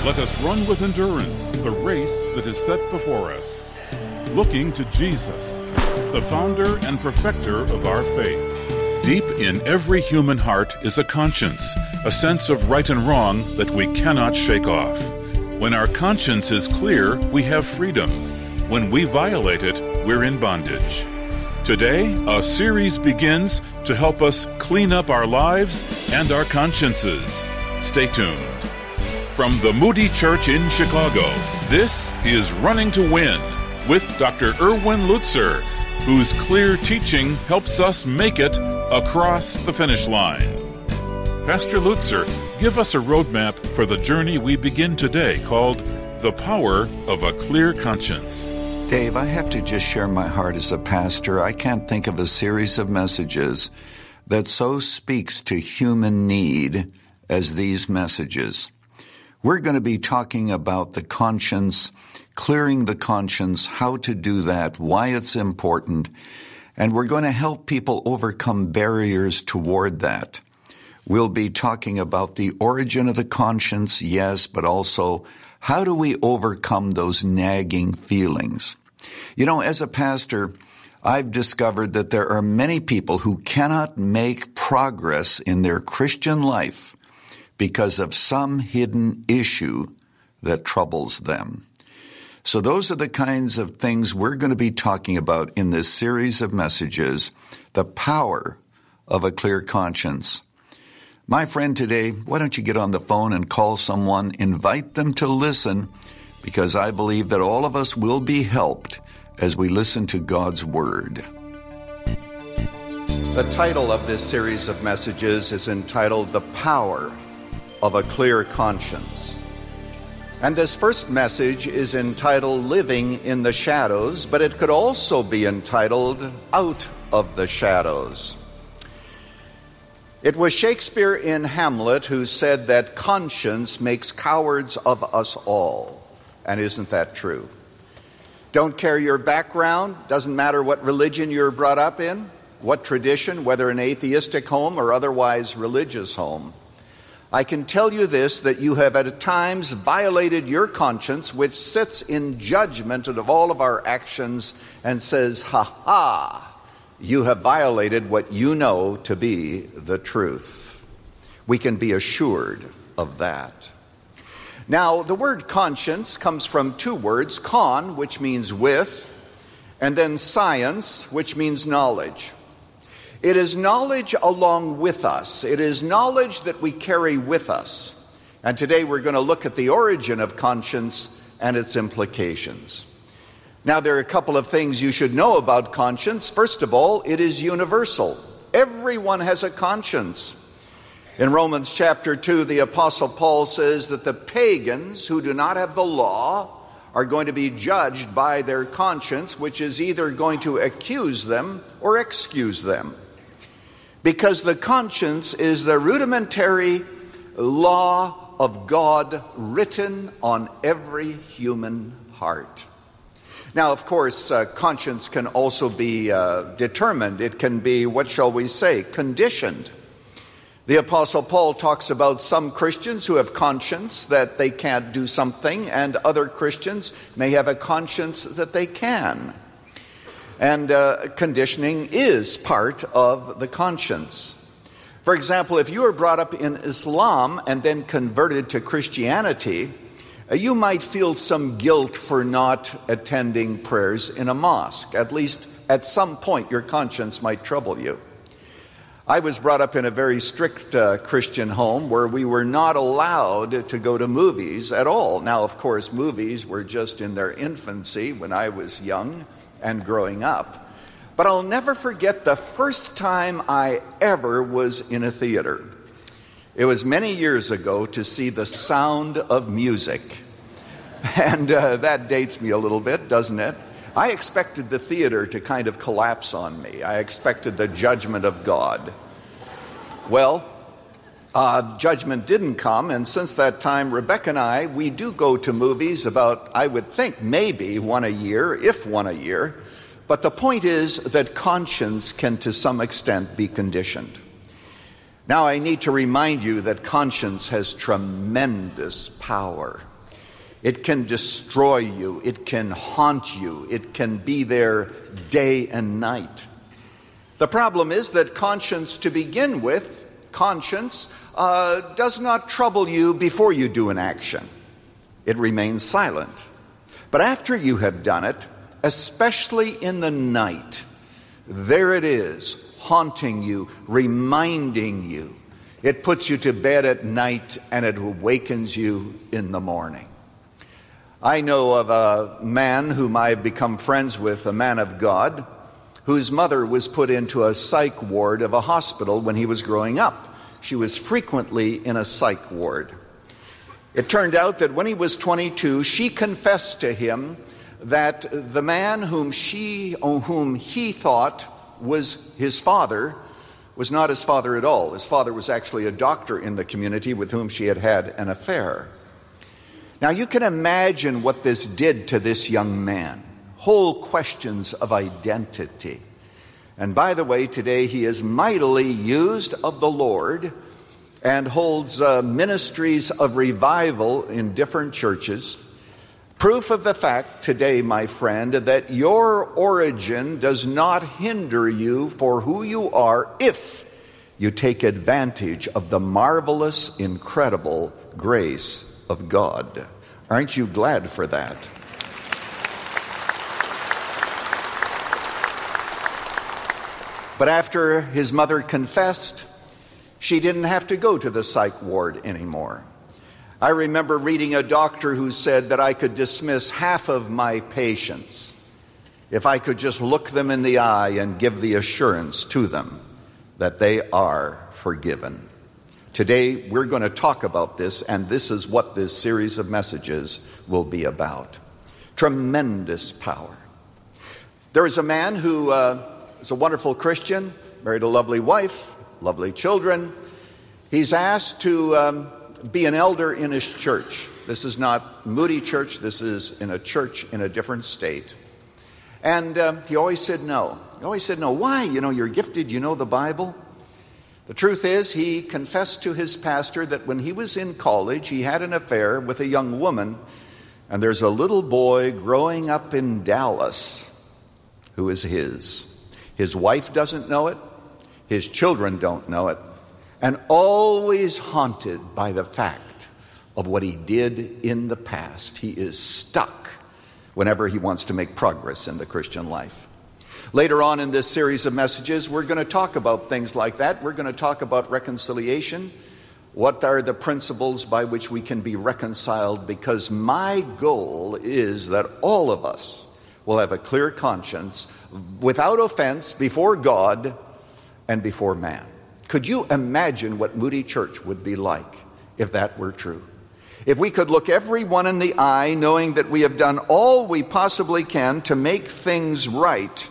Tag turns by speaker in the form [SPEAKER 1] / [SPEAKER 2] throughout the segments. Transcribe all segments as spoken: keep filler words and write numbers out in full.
[SPEAKER 1] Let us run with endurance the race that is set before us, looking to Jesus, the founder and perfecter of our faith. Deep in every human heart is a conscience, a sense of right and wrong that we cannot shake off. When our conscience is clear, we have freedom. When we violate it, we're in bondage. Today, a series begins to help us clean up our lives and our consciences. Stay tuned. From the Moody Church in Chicago, this is Running to Win with Doctor Erwin Lutzer, whose clear teaching helps us make it across the finish line. Pastor Lutzer, give us a roadmap for the journey we begin today called The Power of a Clear Conscience.
[SPEAKER 2] Dave, I have to just share my heart as a pastor. I can't think of a series of messages that so speaks to human need as these messages. We're going to be talking about the conscience, clearing the conscience, how to do that, why it's important, and we're going to help people overcome barriers toward that. We'll be talking about the origin of the conscience, yes, but also how do we overcome those nagging feelings? You know, as a pastor, I've discovered that there are many people who cannot make progress in their Christian life because of some hidden issue that troubles them. So those are the kinds of things we're going to be talking about in this series of messages, the power of a clear conscience. My friend today, why don't you get on the phone and call someone, invite them to listen, because I believe that all of us will be helped as we listen to God's Word. The title of this series of messages is entitled The Power of a Clear Conscience. And this first message is entitled Living in the Shadows, but it could also be entitled Out of the Shadows. It was Shakespeare in Hamlet who said that conscience makes cowards of us all. And isn't that true? Don't care your background, doesn't matter what religion you're brought up in, what tradition, whether an atheistic home or otherwise religious home. I can tell you this, that you have at times violated your conscience, which sits in judgment of all of our actions and says, ha ha, you have violated what you know to be the truth. We can be assured of that. Now, the word conscience comes from two words, con, which means with, and then science, which means knowledge. It is knowledge along with us. It is knowledge that we carry with us. And today we're going to look at the origin of conscience and its implications. Now, there are a couple of things you should know about conscience. First of all, it is universal. Everyone has a conscience. In Romans chapter two, the Apostle Paul says that the pagans who do not have the law are going to be judged by their conscience, which is either going to accuse them or excuse them. Because the conscience is the rudimentary law of God written on every human heart. Now, of course, uh, conscience can also be uh, determined. It can be, what shall we say, conditioned. The Apostle Paul talks about some Christians who have conscience that they can't do something, and other Christians may have a conscience that they can. And uh, conditioning is part of the conscience. For example, if you were brought up in Islam and then converted to Christianity, uh, you might feel some guilt for not attending prayers in a mosque. At least at some point your conscience might trouble you. I was brought up in a very strict uh, Christian home where we were not allowed to go to movies at all. Now, of course, movies were just in their infancy when I was young and growing up. But I'll never forget the first time I ever was in a theater. It was many years ago to see The Sound of Music. And uh, that dates me a little bit, doesn't it? I expected the theater to kind of collapse on me. I expected the judgment of God. Well, uh, judgment didn't come, and since that time, Rebecca and I, we do go to movies about, I would think, maybe one a year, if one a year. But the point is that conscience can to some extent be conditioned. Now, I need to remind you that conscience has tremendous power. It can destroy you. It can haunt you. It can be there day and night. The problem is that conscience, to begin with, conscience uh, does not trouble you before you do an action. It remains silent. But after you have done it, especially in the night, there it is, haunting you, reminding you. It puts you to bed at night and it awakens you in the morning. I know of a man whom I've become friends with, a man of God, whose mother was put into a psych ward of a hospital when he was growing up. She was frequently in a psych ward. It turned out that when he was twenty-two, she confessed to him that the man whom she, whom he thought was his father was not his father at all. His father was actually a doctor in the community with whom she had had an affair. Now you can imagine what this did to this young man. Whole questions of identity. And by the way, today he is mightily used of the Lord and holds uh, ministries of revival in different churches. Proof of the fact today, my friend, that your origin does not hinder you for who you are if you take advantage of the marvelous, incredible grace of God. Aren't you glad for that? But after his mother confessed, she didn't have to go to the psych ward anymore. I remember reading a doctor who said that I could dismiss half of my patients if I could just look them in the eye and give the assurance to them that they are forgiven. Today we're going to talk about this, and this is what this series of messages will be about. Tremendous power. There is a man who uh, is a wonderful Christian, married a lovely wife, lovely children. He's asked to um, be an elder in his church. This is not Moody Church. This is in a church in a different state. And uh, he always said no. He always said no. Why? You know, you're gifted. You know the Bible. The truth is, he confessed to his pastor that when he was in college, he had an affair with a young woman. And there's a little boy growing up in Dallas who is his. His wife doesn't know it. His children don't know it. And always haunted by the fact of what he did in the past. He is stuck whenever he wants to make progress in the Christian life. Later on in this series of messages, we're going to talk about things like that. We're going to talk about reconciliation. What are the principles by which we can be reconciled? Because my goal is that all of us will have a clear conscience without offense before God and before man. Could you imagine what Moody Church would be like if that were true? If we could look everyone in the eye knowing that we have done all we possibly can to make things right.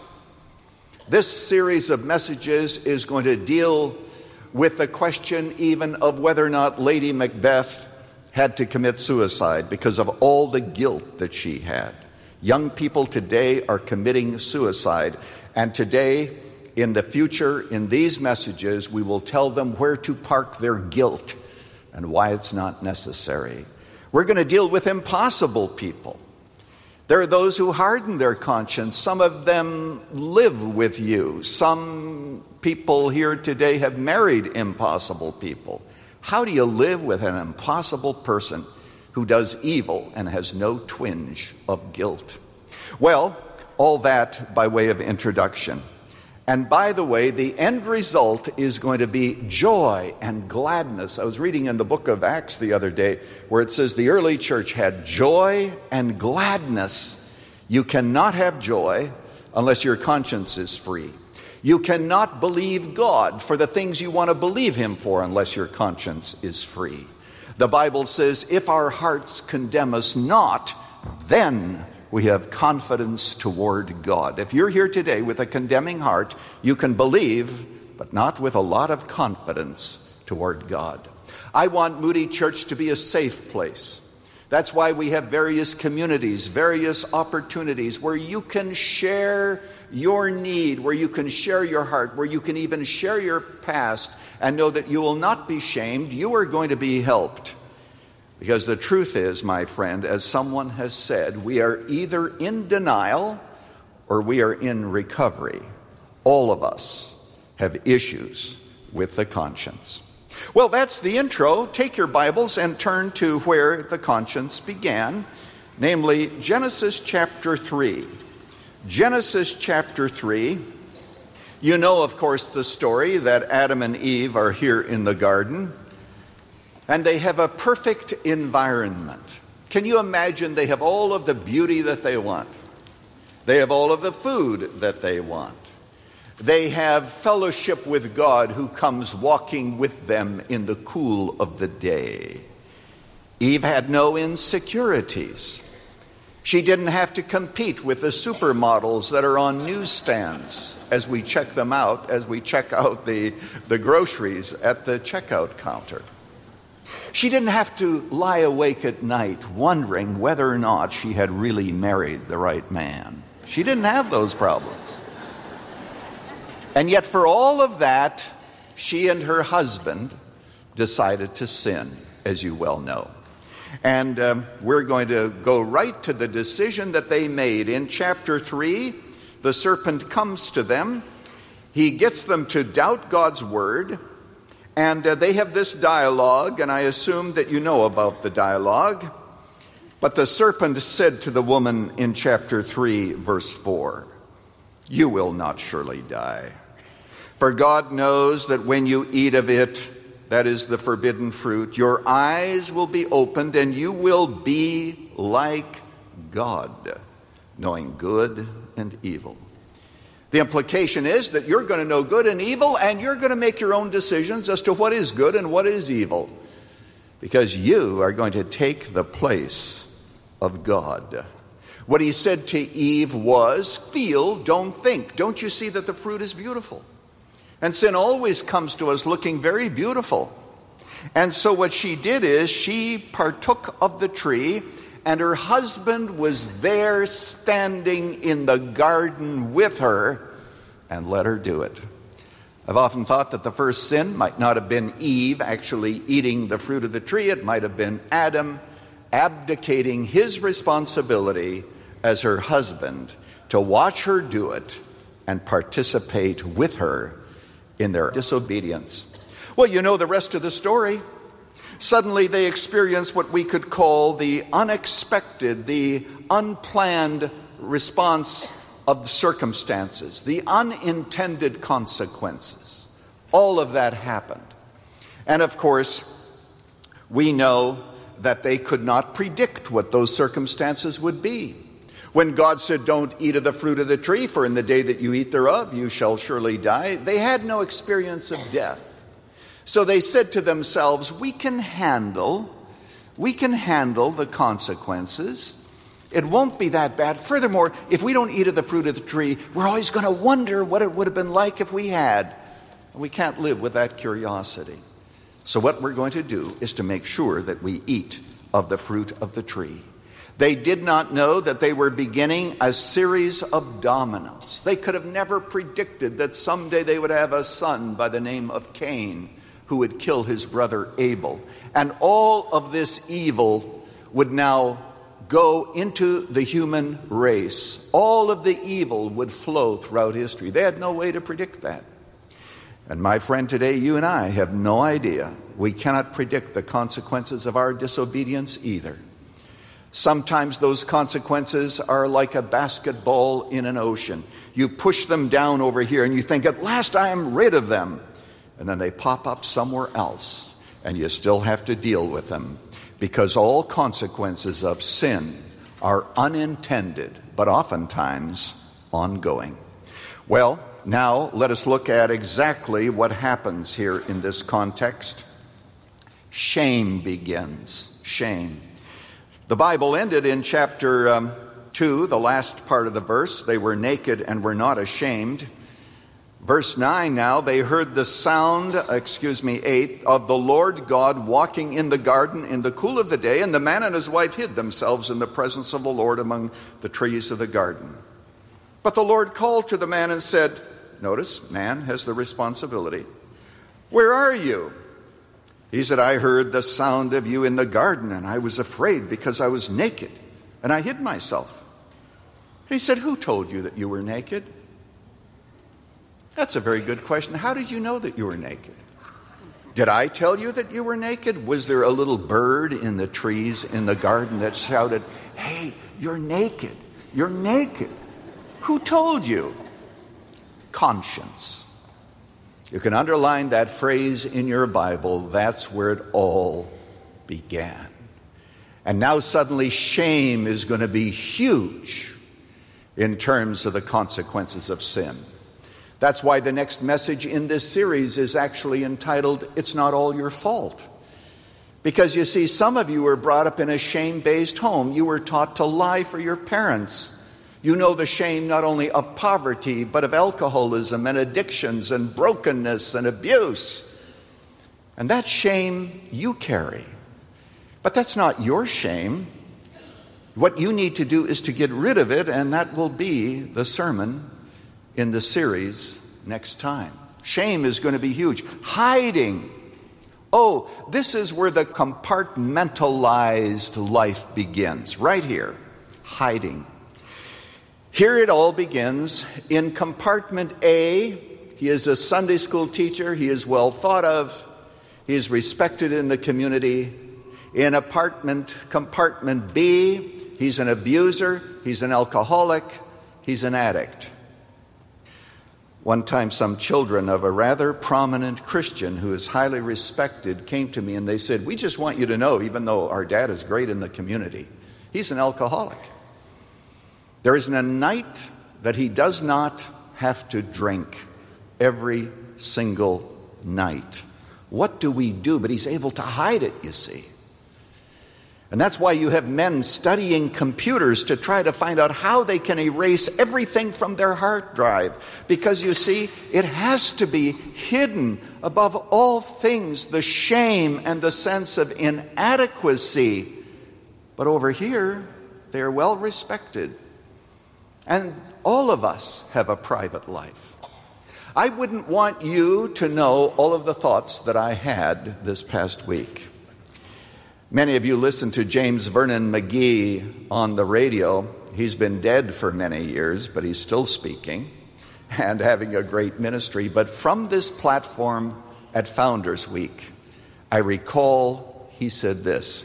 [SPEAKER 2] This series of messages is going to deal with the question even of whether or not Lady Macbeth had to commit suicide because of all the guilt that she had. Young people today are committing suicide, and today, in the future, in these messages, we will tell them where to park their guilt and why it's not necessary. We're going to deal with impossible people. There are those who harden their conscience. Some of them live with you. Some people here today have married impossible people. How do you live with an impossible person who does evil and has no twinge of guilt? Well, all that by way of introduction. And by the way, the end result is going to be joy and gladness. I was reading in the book of Acts the other day where it says the early church had joy and gladness. You cannot have joy unless your conscience is free. You cannot believe God for the things you want to believe Him for unless your conscience is free. The Bible says, if our hearts condemn us not, then we have confidence toward God. If you're here today with a condemning heart, you can believe, but not with a lot of confidence toward God. I want Moody Church to be a safe place. That's why we have various communities, various opportunities where you can share your need, where you can share your heart, where you can even share your past and know that you will not be shamed. You are going to be helped. Because the truth is, my friend, as someone has said, we are either in denial or we are in recovery. All of us have issues with the conscience. Well, that's the intro. Take your Bibles and turn to where the conscience began, namely Genesis chapter three. Genesis chapter three. You know, of course, the story that Adam and Eve are here in the garden, and they have a perfect environment. Can you imagine? They have all of the beauty that they want. They have all of the food that they want. They have fellowship with God who comes walking with them in the cool of the day. Eve had no insecurities. She didn't have to compete with the supermodels that are on newsstands as we check them out, as we check out the, the groceries at the checkout counter. She didn't have to lie awake at night wondering whether or not she had really married the right man. She didn't have those problems. And yet for all of that, she and her husband decided to sin, as you well know. And um, we're going to go right to the decision that they made. In chapter three, the serpent comes to them. He gets them to doubt God's word. And uh, they have this dialogue, and I assume that you know about the dialogue. But the serpent said to the woman in chapter three, verse four, "You will not surely die. For God knows that when you eat of it," that is the forbidden fruit, "your eyes will be opened and you will be like God, knowing good and evil." The implication is that you're going to know good and evil, and you're going to make your own decisions as to what is good and what is evil, because you are going to take the place of God. What he said to Eve was, feel, don't think. Don't you see that the fruit is beautiful? And sin always comes to us looking very beautiful. And so what she did is she partook of the tree, and her husband was there standing in the garden with her and let her do it. I've often thought that the first sin might not have been Eve actually eating the fruit of the tree. It might have been Adam abdicating his responsibility as her husband to watch her do it and participate with her in their disobedience. Well, you know the rest of the story. Suddenly they experience what we could call the unexpected, the unplanned response of the circumstances, the unintended consequences. All of that happened. And of course, we know that they could not predict what those circumstances would be. When God said, "Don't eat of the fruit of the tree, for in the day that you eat thereof, you shall surely die," they had no experience of death. So they said to themselves, we can handle, we can handle the consequences. It won't be that bad. Furthermore, if we don't eat of the fruit of the tree, we're always going to wonder what it would have been like if we had. We can't live with that curiosity. So what we're going to do is to make sure that we eat of the fruit of the tree. They did not know that they were beginning a series of dominoes. They could have never predicted that someday they would have a son by the name of Cain, who would kill his brother Abel. And all of this evil would now go into the human race. All of the evil would flow throughout history. They had no way to predict that. And my friend, today you and I have no idea. We cannot predict the consequences of our disobedience either. Sometimes those consequences are like a basketball in an ocean. You push them down over here and you think, at last I am rid of them. And then they pop up somewhere else, and you still have to deal with them, because all consequences of sin are unintended, but oftentimes ongoing. Well, now let us look at exactly what happens here in this context. Shame begins. Shame. The Bible ended in chapter um, two, the last part of the verse. They were naked and were not ashamed. Verse nine now, they heard the sound, excuse me, eight, of the Lord God walking in the garden in the cool of the day, and the man and his wife hid themselves in the presence of the Lord among the trees of the garden. But the Lord called to the man and said, notice, man has the responsibility, "Where are you?" He said, I heard the sound of you in the garden, and I was afraid because I was naked, and I hid myself. He said, who told you that you were naked? That's a very good question. How did you know that you were naked? Did I tell you that you were naked? Was there a little bird in the trees in the garden that shouted, hey, you're naked, you're naked? Who told you? Conscience. You can underline that phrase in your Bible. That's where it all began. And now suddenly shame is going to be huge in terms of the consequences of sin. That's why the next message in this series is actually entitled, It's Not All Your Fault. Because you see, some of you were brought up in a shame-based home. You were taught to lie for your parents. You know the shame not only of poverty, but of alcoholism and addictions and brokenness and abuse. And that shame you carry. But that's not your shame. What you need to do is to get rid of it, and that will be the sermon in the series next time. Shame is going to be huge. Hiding. Oh, this is where the compartmentalized life begins. Right here. Hiding. Here it all begins in compartment A. He is a Sunday school teacher. He is well thought of. He is respected in the community. In apartment compartment B, he's an abuser. He's an alcoholic. He's an addict. One time some children of a rather prominent Christian who is highly respected came to me and they said, we just want you to know, even though our dad is great in the community, he's an alcoholic. There isn't a night that he does not have to drink every single night. What do we do? But he's able to hide it, you see. And that's why you have men studying computers to try to find out how they can erase everything from their hard drive. Because you see, it has to be hidden above all things, the shame and the sense of inadequacy. But over here, they are well respected. And all of us have a private life. I wouldn't want you to know all of the thoughts that I had this past week. Many of you listen to James Vernon McGee on the radio. He's been dead for many years, but he's still speaking and having a great ministry. But from this platform at Founders Week, I recall he said this.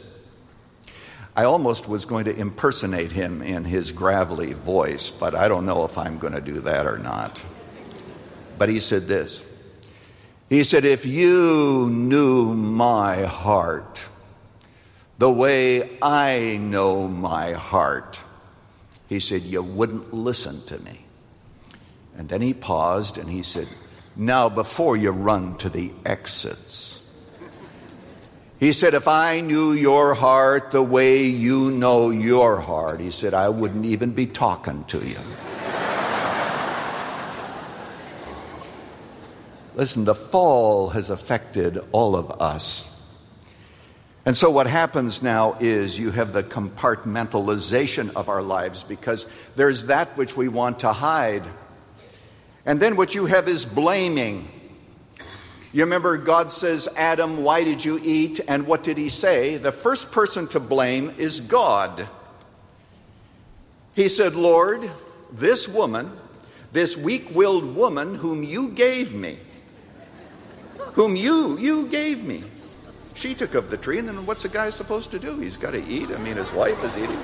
[SPEAKER 2] I almost was going to impersonate him in his gravelly voice, but I don't know if I'm going to do that or not. But he said this. He said, if you knew my heart the way I know my heart, he said, you wouldn't listen to me. And then he paused and he said, now before you run to the exits, he said, if I knew your heart the way you know your heart, he said, I wouldn't even be talking to you. Listen, the fall has affected all of us. And so what happens now is you have the compartmentalization of our lives because there's that which we want to hide. And then what you have is blaming. You remember God says, Adam, why did you eat? And what did he say? The first person to blame is God. He said, Lord, this woman, this weak-willed woman whom you gave me, whom you, you gave me, she took of the tree, and then what's a guy supposed to do? He's got to eat. I mean, his wife is eating.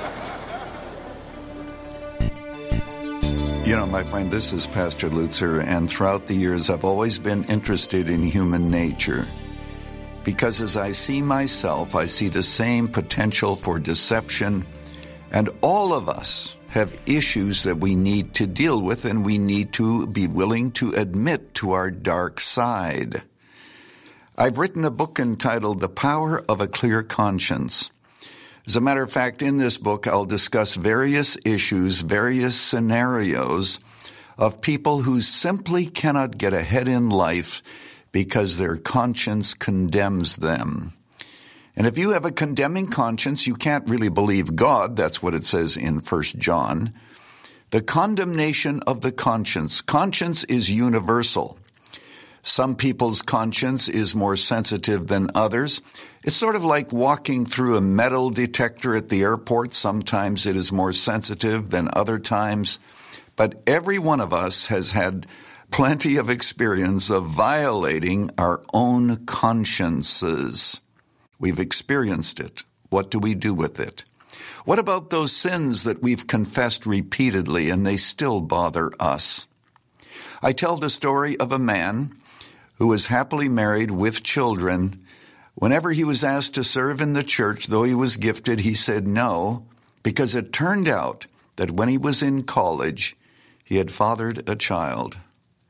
[SPEAKER 3] You know, my friend, this is Pastor Lutzer, and throughout the years I've always been interested in human nature. Because as I see myself, I see the same potential for deception, and all of us have issues that we need to deal with, and we need to be willing to admit to our dark side. I've written a book entitled The Power of a Clear Conscience. As a matter of fact, in this book, I'll discuss various issues, various scenarios of people who simply cannot get ahead in life because their conscience condemns them. And if you have a condemning conscience, you can't really believe God. That's what it says in First John. The condemnation of the conscience. Conscience is universal. Some people's conscience is more sensitive than others. It's sort of like walking through a metal detector at the airport. Sometimes it is more sensitive than other times. But every one of us has had plenty of experience of violating our own consciences. We've experienced it. What do we do with it? What about those sins that we've confessed repeatedly and they still bother us? I tell the story of a man who was happily married with children. Whenever he was asked to serve in the church, though he was gifted, he said no, because it turned out that when he was in college, he had fathered a child.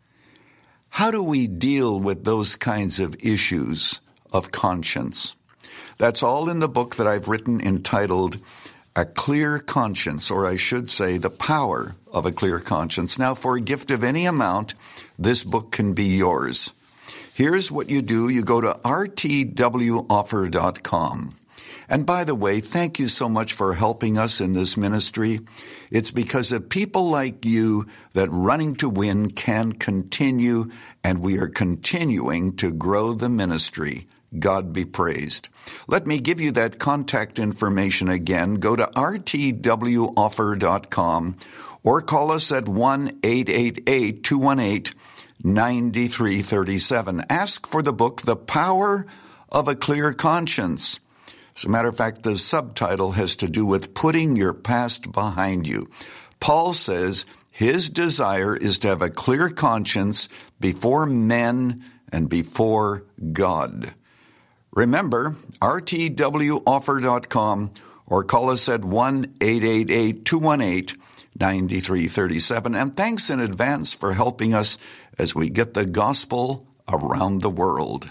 [SPEAKER 3] How do we deal with those kinds of issues of conscience? That's all in the book that I've written entitled A Clear Conscience, or I should say, The Power of a Clear Conscience. Now, for a gift of any amount, this book can be yours. Here's what you do. You go to r t w offer dot com. And by the way, thank you so much for helping us in this ministry. It's because of people like you that Running to Win can continue, and we are continuing to grow the ministry. God be praised. Let me give you that contact information again. Go to r t w offer dot com or call us at one eight eight eight, two one eight, nine three three seven. Ask for the book, The Power of a Clear Conscience. As a matter of fact, the subtitle has to do with putting your past behind you. Paul says his desire is to have a clear conscience before men and before God. Remember, r t w offer dot com or call us at one eight eight eight, two one eight, nine three three seven. And thanks in advance for helping us as we get the gospel around the world.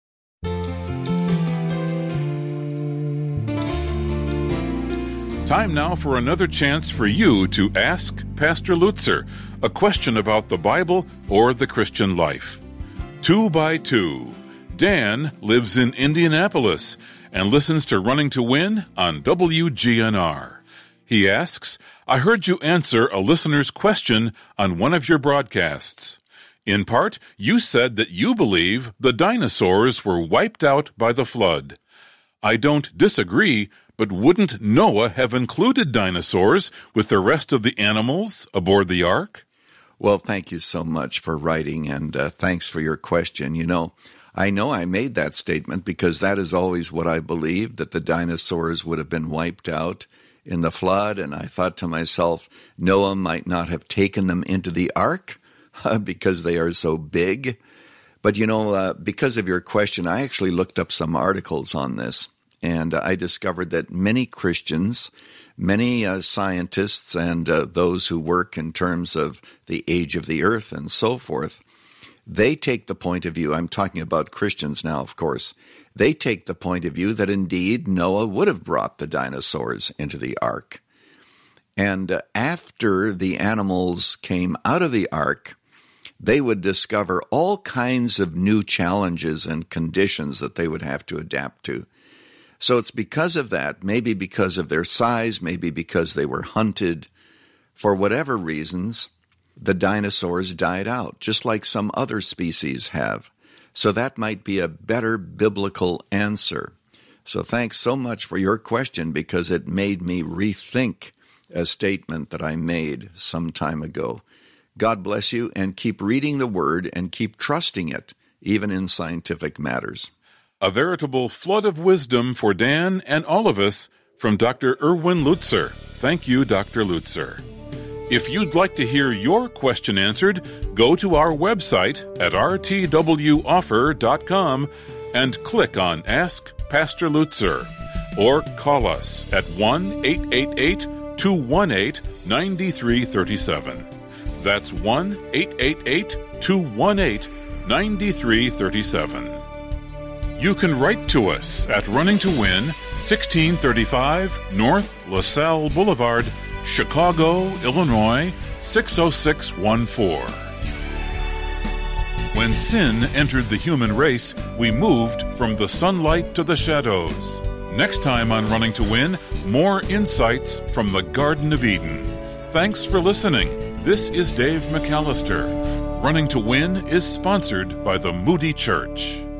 [SPEAKER 1] Time now for another chance for you to ask Pastor Lutzer a question about the Bible or the Christian life. Two by two. Dan lives in Indianapolis and listens to Running to Win on W G N R. He asks, I heard you answer a listener's question on one of your broadcasts. In part, you said that you believe the dinosaurs were wiped out by the flood. I don't disagree, but wouldn't Noah have included dinosaurs with the rest of the animals aboard the ark?
[SPEAKER 3] Well, thank you so much for writing, and uh, thanks for your question. You know, I know I made that statement because that is always what I believed, that the dinosaurs would have been wiped out in the flood, and I thought to myself, Noah might not have taken them into the ark because they are so big. But, you know, uh, because of your question, I actually looked up some articles on this, and I discovered that many Christians, many uh, scientists, and uh, those who work in terms of the age of the earth and so forth, they take the point of view, I'm talking about Christians now, of course, they take the point of view that indeed Noah would have brought the dinosaurs into the ark. And uh, after the animals came out of the ark, they would discover all kinds of new challenges and conditions that they would have to adapt to. So it's because of that, maybe because of their size, maybe because they were hunted, for whatever reasons, the dinosaurs died out, just like some other species have. So that might be a better biblical answer. So thanks so much for your question, because it made me rethink a statement that I made some time ago. God bless you, and keep reading the Word and keep trusting it, even in scientific matters.
[SPEAKER 1] A veritable flood of wisdom for Dan and all of us from Doctor Erwin Lutzer. Thank you, Doctor Lutzer. If you'd like to hear your question answered, go to our website at r t w offer dot com and click on Ask Pastor Lutzer, or call us at one eight eight eight, two one eight, nine three three seven. That's one eight eight eight, two one eight, nine three three seven. You can write to us at Running to Win, sixteen thirty-five North LaSalle Boulevard, Chicago, Illinois, six oh six one four. When sin entered the human race, we moved from the sunlight to the shadows. Next time on Running to Win, more insights from the Garden of Eden. Thanks for listening. This is Dave McAllister. Running to Win is sponsored by the Moody Church.